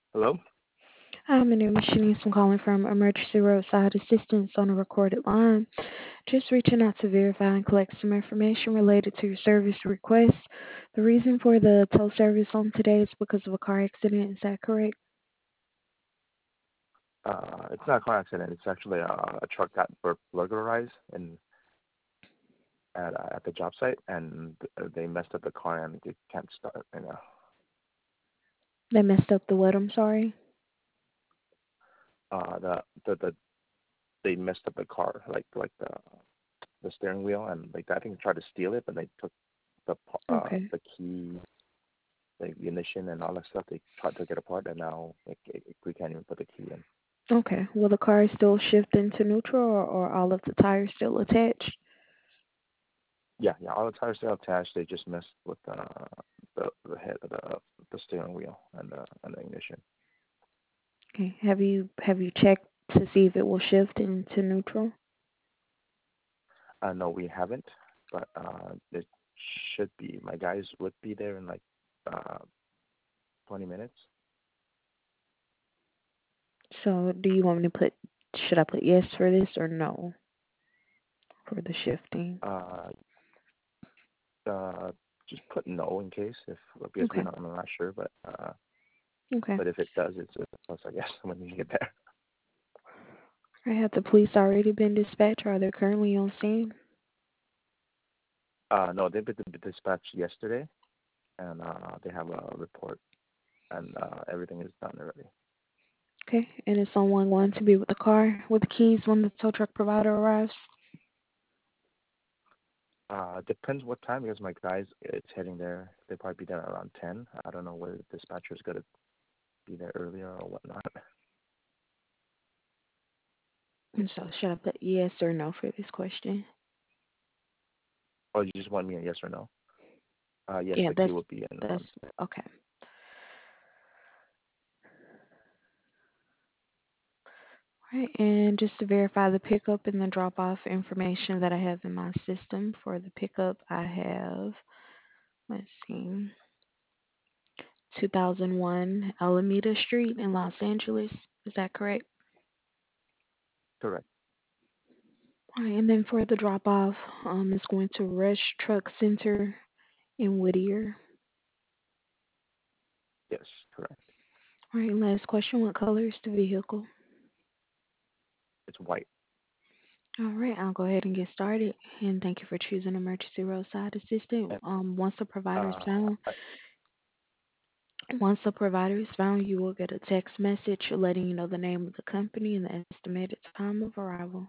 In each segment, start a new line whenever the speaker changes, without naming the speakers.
Hello?
Hi, my name is Shanice. I'm calling from Emergency Roadside Assistance on a recorded line. Just reaching out to verify and collect some information related to your service request. The reason for the tow service on today is because of a car accident. Is that correct?
It's not a car accident. It's actually a truck got burglarized at the job site, and they messed up the car and it can't start.
They messed up the what? I'm sorry.
The they messed up the car, like the steering wheel, and like I think they tried to steal it, but they took
Okay.
the key, like the ignition and all that stuff. They tried to get apart, and now we can't even put the key in.
Okay. Will the car still shift into neutral, or all of the tires still attached?
Yeah, all the tires still attached. They just messed with the head of the steering wheel and the ignition.
Okay. Have you checked to see if it will shift into neutral?
No, we haven't, but it should be. My guys would be there in like uh 20 minutes.
So, do you want me to put? Should I put yes for this or no for the shifting?
Uh, uh, just put no in case if because
Okay.
I'm not sure,
Okay.
but if it does, it's a plus, I guess, when you get there.
Have the police already been dispatched? Or are they currently on scene?
No, they've been dispatched yesterday, and they have a report, and everything is done already.
Okay. And is someone going to be with the car with the keys when the tow truck provider arrives?
Depends what time because my guys, it's heading there. They'll probably be there around 10. I don't know whether the dispatcher's gonna be there earlier or whatnot.
And so should I put yes or no for this question?
Oh, you just want me a yes or no? Yes,
Yeah,
the key
that's
will be in
that's
around.
okay. All right, and just to verify the pickup and the drop off information that I have in my system for the pickup, I have, let's see, 2001 Alameda Street in Los Angeles. Is that correct?
Correct.
All right, and then for the drop off, it's going to Rush Truck Center in Whittier.
Yes, correct.
All right, last question. What color is the vehicle?
It's white.
All right, I'll go ahead and get started. And thank you for choosing Emergency Roadside Assistant.
And
Once the provider is
uh,
found,
I,
you will get a text message letting you know the name of the company and the estimated time of arrival.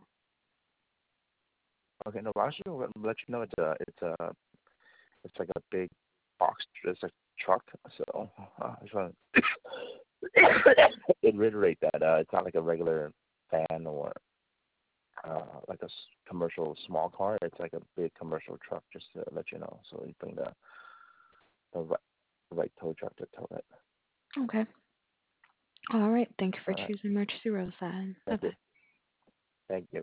okay, no, I should let you know it's like a big box. It's a truck. So I just want to reiterate that it's not like a regular van or like a commercial small car. It's like a big commercial truck. Just to let you know, so you bring the right tow truck to tow it.
Okay. All right. Thank you for
All right.
choosing Emergency Roadside. Bye
Thank you.
bye.
Thank you.